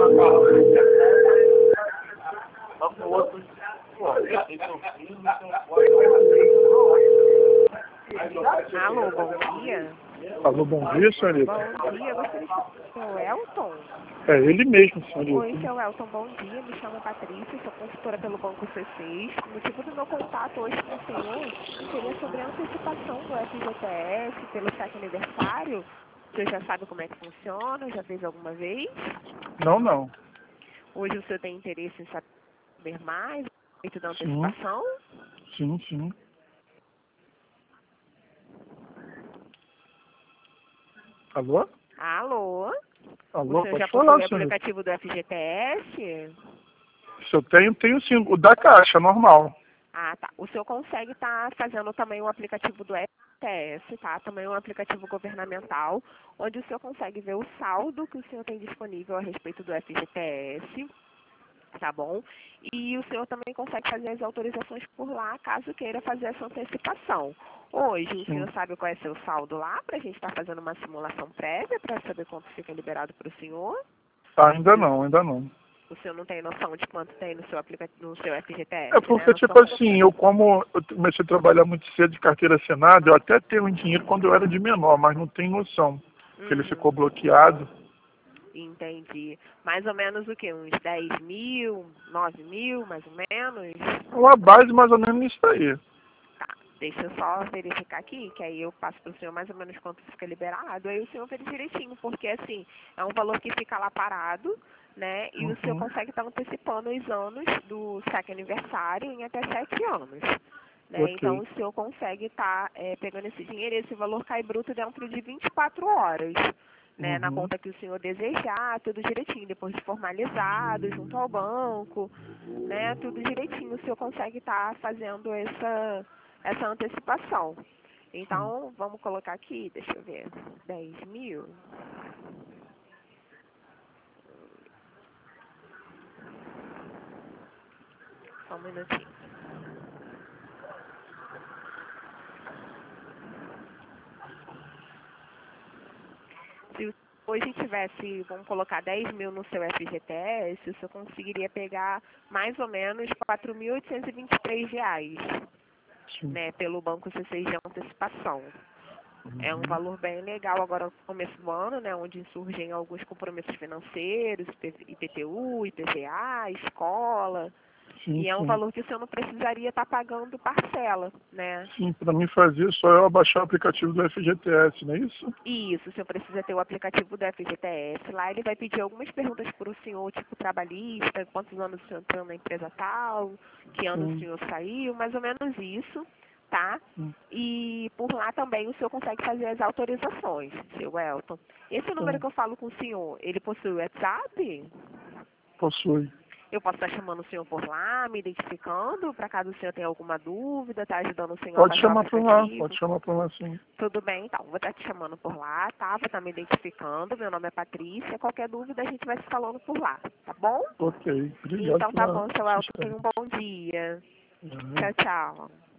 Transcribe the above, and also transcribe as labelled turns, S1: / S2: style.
S1: Alô, bom dia.
S2: Alô, bom dia, senhorita.
S1: Bom dia, eu gostaria de falar com o seu Elton.
S2: É ele mesmo, senhorita.
S1: Oi, seu Elton, bom dia. Me chamo Patrícia, sou consultora pelo Banco C6. O motivo do meu contato hoje com o senhor seria sobre a antecipação do FGTS pelo cheque aniversário. O senhor já sabe como é que funciona? Já fez alguma vez?
S2: Não.
S1: Hoje o senhor tem interesse em saber mais a respeito da
S2: Sim.
S1: antecipação?
S2: Sim. Alô?
S1: Alô? O
S2: Alô,
S1: senhor
S2: pode
S1: já
S2: falar,
S1: possui o
S2: senhorita.
S1: aplicativo do FGTS?
S2: Se eu tenho sim. O da caixa, normal.
S1: Ah, tá. O senhor consegue estar fazendo também o aplicativo do FGTS, tá? Também um aplicativo governamental, onde o senhor consegue ver o saldo que o senhor tem disponível a respeito do FGTS, tá bom? E o senhor também consegue fazer as autorizações por lá, caso queira fazer essa antecipação. Hoje, o
S2: Sim.
S1: senhor sabe qual é seu saldo lá, para a gente estar fazendo uma simulação prévia para saber quanto fica liberado para o senhor?
S2: Ainda não.
S1: O senhor não tem noção de quanto tem no seu aplicativo, no seu
S2: É
S1: FGTS, né?
S2: porque,
S1: Na sua
S2: tipo
S1: conta?
S2: assim, eu comecei a trabalhar muito cedo de carteira assinada, eu até tenho um dinheiro quando eu era de menor, mas não tenho noção. Porque ele ficou
S1: Uhum.
S2: bloqueado.
S1: Entendi. Mais ou menos o quê? Uns 10 mil, 9 mil, mais ou menos?
S2: Uma base mais ou menos nisso aí.
S1: Tá, deixa eu só verificar aqui, que aí eu passo para o senhor mais ou menos quanto fica liberado, aí o senhor vê direitinho, porque assim, é um valor que fica lá parado, né? E o senhor
S2: Uhum.
S1: consegue estar antecipando os anos do cheque aniversário em até 7 anos. Né? Então
S2: Ok.
S1: o senhor consegue estar pegando esse dinheiro, esse valor cai bruto dentro de 24 horas. Né, na
S2: Uhum.
S1: conta que o senhor desejar, tudo direitinho, depois de formalizado, junto ao banco, né, tudo direitinho, o senhor consegue estar fazendo essa antecipação.
S2: Sim.
S1: Então, vamos colocar aqui, deixa eu ver, 10 mil. Só um minutinho. Se o hoje tivesse, vamos colocar 10 mil no seu FGTS, o senhor conseguiria pegar mais ou menos R$ 4.823,
S2: Sim.
S1: né, pelo Banco C6 de antecipação. É um
S2: Uhum.
S1: valor bem legal agora no começo do ano, né, onde surgem alguns compromissos financeiros, IPTU, IPVA, escola, e é um
S2: Sim.
S1: valor que o senhor não precisaria estar pagando parcela, né?
S2: Sim, para mim fazer só eu abaixar o aplicativo do FGTS, não é isso?
S1: Isso, o senhor precisa ter o aplicativo do FGTS. Lá ele vai pedir algumas perguntas para o senhor, tipo trabalhista, quantos anos o senhor entrou na empresa tal, que ano o
S2: Sim.
S1: senhor saiu, mais ou menos isso, tá?
S2: Sim.
S1: E por lá também o senhor consegue fazer as autorizações, seu Elton. Esse número
S2: Então,
S1: que eu falo com o senhor, ele possui o WhatsApp?
S2: possui.
S1: Eu posso estar chamando o senhor por lá, me identificando, para caso o senhor tenha alguma dúvida, tá ajudando o senhor a
S2: Pode
S1: baixar o
S2: chamar
S1: aplicativo.
S2: por lá sim.
S1: Tudo bem, então. Vou estar te chamando por lá, tá? Vou estar me identificando. Meu nome é Patrícia. Qualquer dúvida a gente vai se falando por lá, tá bom?
S2: Ok, obrigado
S1: Então tá
S2: pela
S1: bom, seu Elton. Tenha um
S2: assistência.
S1: bom dia.
S2: Uhum.
S1: Tchau, tchau.